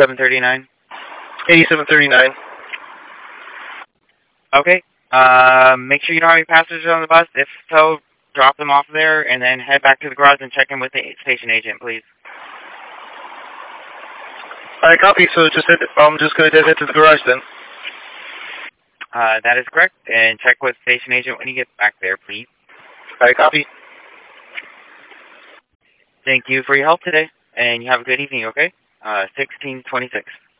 739. 8739. Okay. Make sure you don't have any passengers on the bus. If so, drop them off there and then head back to the garage and check in with the station agent, please. Alright, copy. So I'm just going to head to the garage then. That is correct. And check with station agent when you get back there, please. Alright, copy. Thank you for your help today, and you have a good evening, okay? 1626.